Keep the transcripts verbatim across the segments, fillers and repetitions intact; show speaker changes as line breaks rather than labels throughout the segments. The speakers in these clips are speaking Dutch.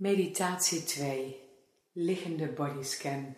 Meditatie twee. Liggende bodyscan.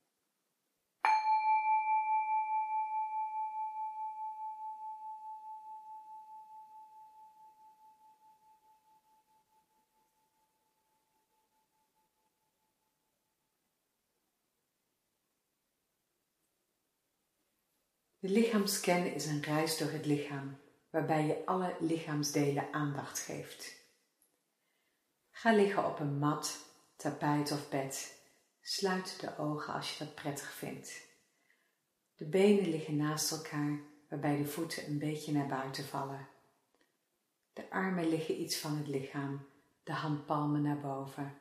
De lichaamsscan is een reis door het lichaam, waarbij je alle lichaamsdelen aandacht geeft. Ga liggen op een mat, tapijt of bed. Sluit de ogen als je dat prettig vindt. De benen liggen naast elkaar, waarbij de voeten een beetje naar buiten vallen. De armen liggen iets van het lichaam, de handpalmen naar boven.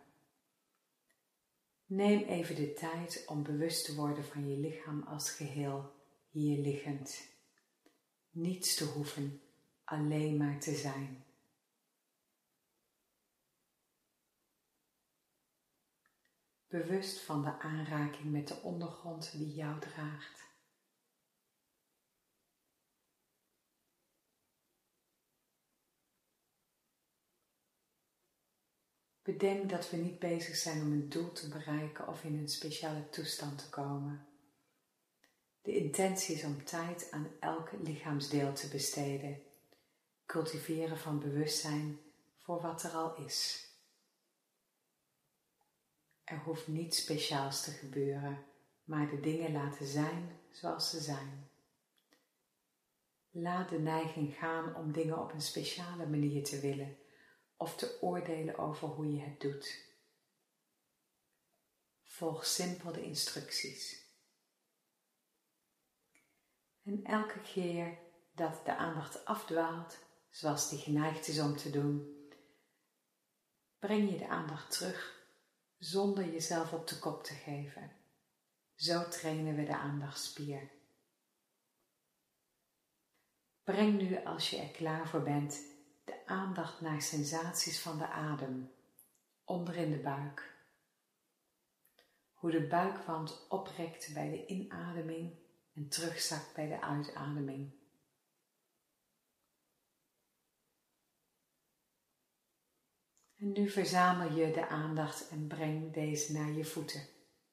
Neem even de tijd om bewust te worden van je lichaam als geheel, hier liggend. Niets te hoeven, alleen maar te zijn. Bewust van de aanraking met de ondergrond die jou draagt. Bedenk dat we niet bezig zijn om een doel te bereiken of in een speciale toestand te komen. De intentie is om tijd aan elk lichaamsdeel te besteden. Cultiveren van bewustzijn voor wat er al is. Er hoeft niets speciaals te gebeuren, maar de dingen laten zijn zoals ze zijn. Laat de neiging gaan om dingen op een speciale manier te willen of te oordelen over hoe je het doet. Volg simpel de instructies. En elke keer dat de aandacht afdwaalt, zoals die geneigd is om te doen, breng je de aandacht terug zonder jezelf op de kop te geven. Zo trainen we de aandachtspier. Breng nu, als je er klaar voor bent, de aandacht naar sensaties van de adem, onder in de buik. Hoe de buikwand oprekt bij de inademing en terugzakt bij de uitademing. En nu verzamel je de aandacht en breng deze naar je voeten.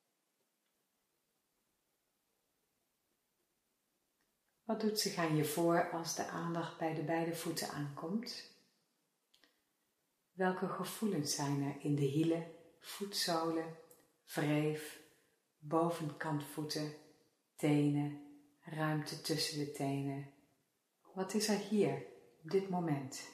Wat doet zich aan je voor als de aandacht bij de beide voeten aankomt? Welke gevoelens zijn er in de hielen, voetzolen, wreef, bovenkant voeten, tenen, ruimte tussen de tenen? Wat is er hier op dit moment?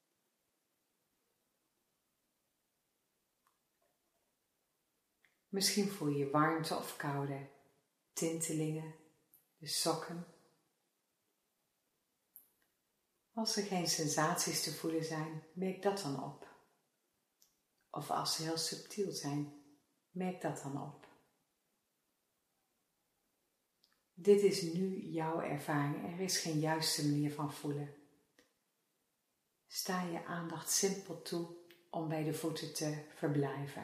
Misschien voel je warmte of koude, tintelingen, de sokken. Als er geen sensaties te voelen zijn, merk dat dan op. Of als ze heel subtiel zijn, merk dat dan op. Dit is nu jouw ervaring, er is geen juiste manier van voelen. Sta je aandacht simpel toe om bij de voeten te verblijven.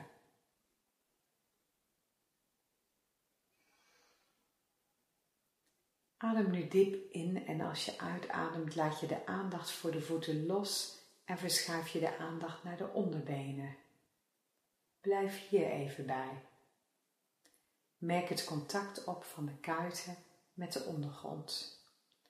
Adem nu diep in en als je uitademt laat je de aandacht voor de voeten los en verschuif je de aandacht naar de onderbenen. Blijf hier even bij. Merk het contact op van de kuiten met de ondergrond.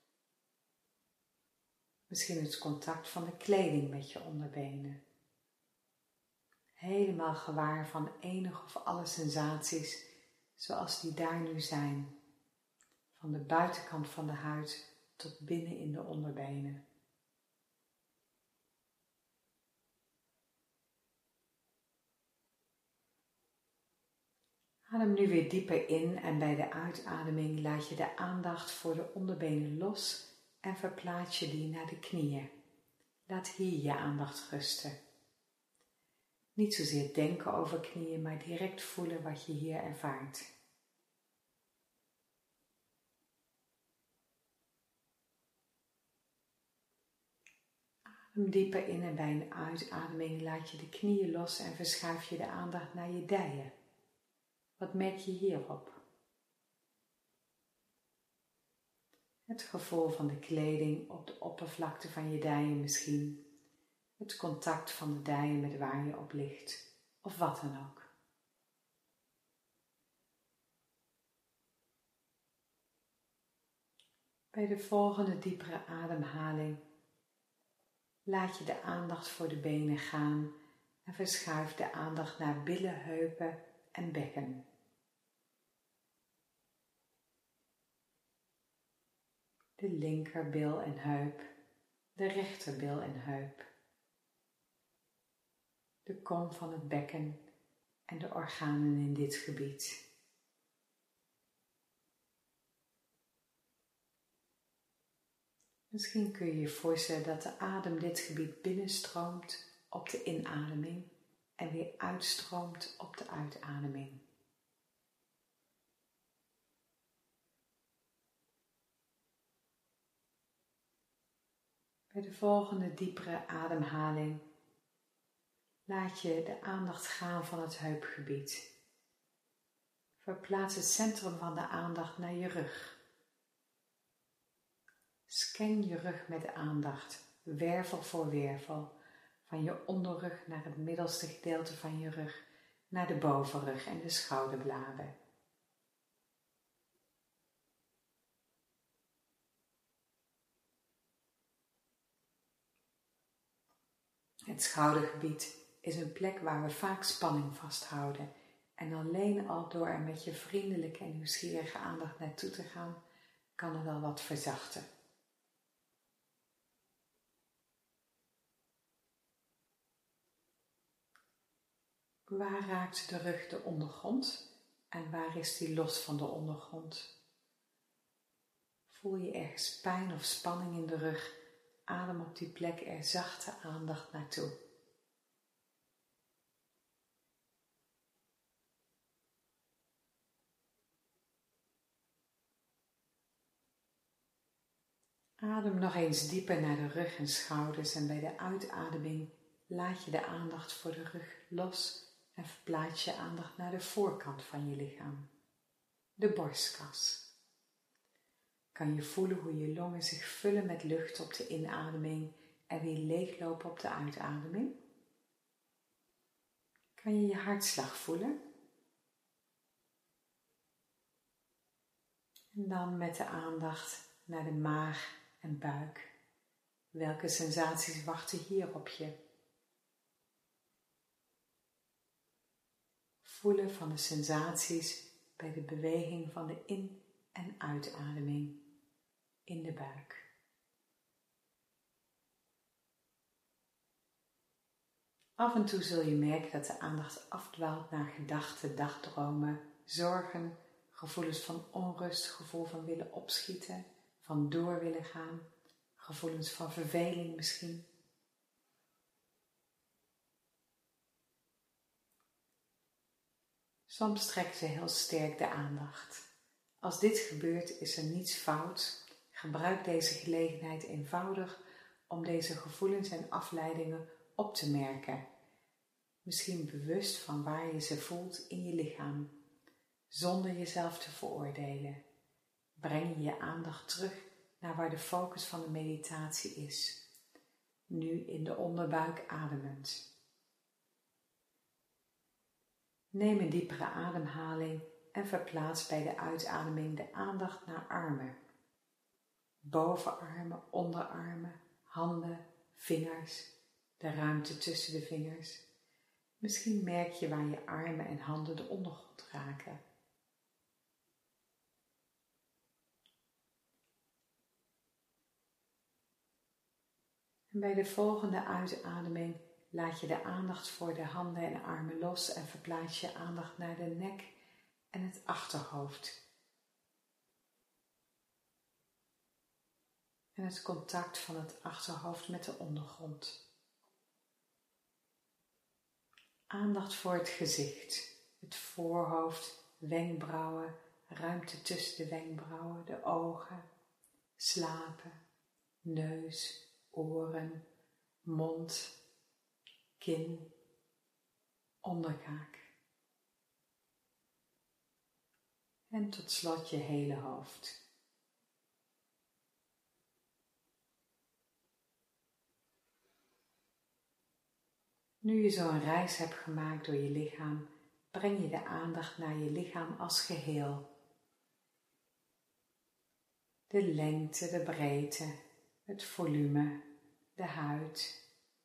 Misschien het contact van de kleding met je onderbenen. Helemaal gewaar van enige of alle sensaties zoals die daar nu zijn. Van de buitenkant van de huid tot binnen in de onderbenen. Adem nu weer dieper in en bij de uitademing laat je de aandacht voor de onderbenen los en verplaats je die naar de knieën. Laat hier je aandacht rusten. Niet zozeer denken over knieën, maar direct voelen wat je hier ervaart. Adem dieper in en bij een uitademing laat je de knieën los en verschuif je de aandacht naar je dijen. Wat merk je hierop? Het gevoel van de kleding op de oppervlakte van je dijen misschien. Het contact van de dijen met waar je op ligt. of wat dan ook. Bij de volgende diepere ademhaling laat je de aandacht voor de benen gaan en verschuif de aandacht naar billen, heupen en bekken. De linkerbil en heup, de rechterbil en heup, de kom van het bekken en de organen in dit gebied. Misschien kun je je voorstellen dat de adem dit gebied binnenstroomt op de inademing en weer uitstroomt op de uitademing. Bij de volgende diepere ademhaling laat je de aandacht gaan van het heupgebied. Verplaats het centrum van de aandacht naar je rug. Scan je rug met de aandacht, wervel voor wervel, van je onderrug naar het middelste gedeelte van je rug, naar de bovenrug en de schouderbladen. Het schoudergebied is een plek waar we vaak spanning vasthouden en alleen al door er met je vriendelijke en nieuwsgierige aandacht naartoe te gaan, kan er wel wat verzachten. Waar raakt de rug de ondergrond en waar is die los van de ondergrond? Voel je ergens pijn of spanning in de rug? Adem op die plek er zachte aandacht naartoe. Adem nog eens dieper naar de rug en schouders en bij de uitademing laat je de aandacht voor de rug los en verplaats je aandacht naar de voorkant van je lichaam, de borstkas. Kan je voelen hoe je longen zich vullen met lucht op de inademing en weer leeglopen op de uitademing? Kan je je hartslag voelen? En dan met de aandacht naar de maag en buik. Welke sensaties wachten hier op je? Voelen van de sensaties bij de beweging van de in- en uitademing in de buik. Af en toe zul je merken dat de aandacht afdwaalt naar gedachten, dagdromen, zorgen, gevoelens van onrust, gevoel van willen opschieten, van door willen gaan, gevoelens van verveling misschien. Soms trekken ze heel sterk de aandacht. Als dit gebeurt is er niets fout. Gebruik deze gelegenheid eenvoudig om deze gevoelens en afleidingen op te merken. Misschien bewust van waar je ze voelt in je lichaam, zonder jezelf te veroordelen. Breng je je aandacht terug naar waar de focus van de meditatie is. Nu in de onderbuik ademend. Neem een diepere ademhaling en verplaats bij de uitademing de aandacht naar armen. Bovenarmen, onderarmen, handen, vingers, de ruimte tussen de vingers. Misschien merk je waar je armen en handen de ondergrond raken. En bij de volgende uitademing laat je de aandacht voor de handen en armen los en verplaats je aandacht naar de nek en het achterhoofd. En het contact van het achterhoofd met de ondergrond. Aandacht voor het gezicht, het voorhoofd, wenkbrauwen, ruimte tussen de wenkbrauwen, de ogen, slapen, neus, oren, mond, kin, onderkaak. En tot slot je hele hoofd. Nu je zo'n reis hebt gemaakt door je lichaam, breng je de aandacht naar je lichaam als geheel. De lengte, de breedte, het volume, de huid.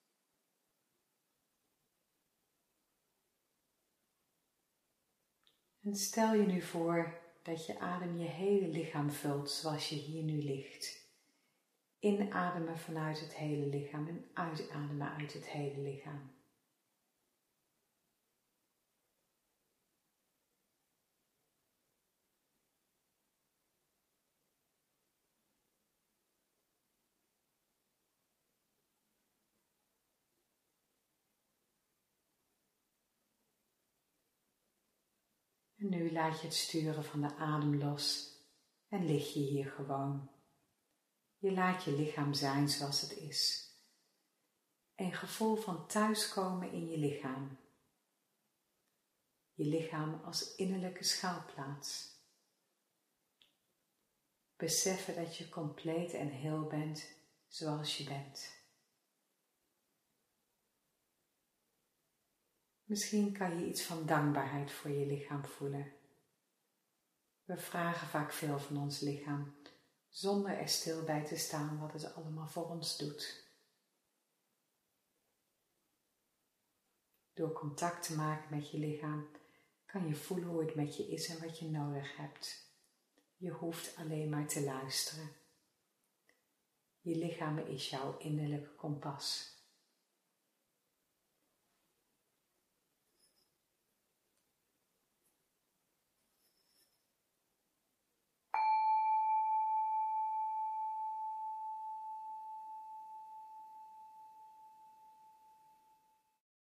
En stel je nu voor dat je adem je hele lichaam vult zoals je hier nu ligt. Inademen vanuit het hele lichaam en uitademen uit het hele lichaam. En nu laat je het sturen van de adem los en lig je hier gewoon. Je laat je lichaam zijn zoals het is. Een gevoel van thuiskomen in je lichaam. Je lichaam als innerlijke schuilplaats. Beseffen dat je compleet en heel bent zoals je bent. Misschien kan je iets van dankbaarheid voor je lichaam voelen. We vragen vaak veel van ons lichaam, zonder er stil bij te staan wat het allemaal voor ons doet. Door contact te maken met je lichaam kan je voelen hoe het met je is en wat je nodig hebt. Je hoeft alleen maar te luisteren. Je lichaam is jouw innerlijke kompas.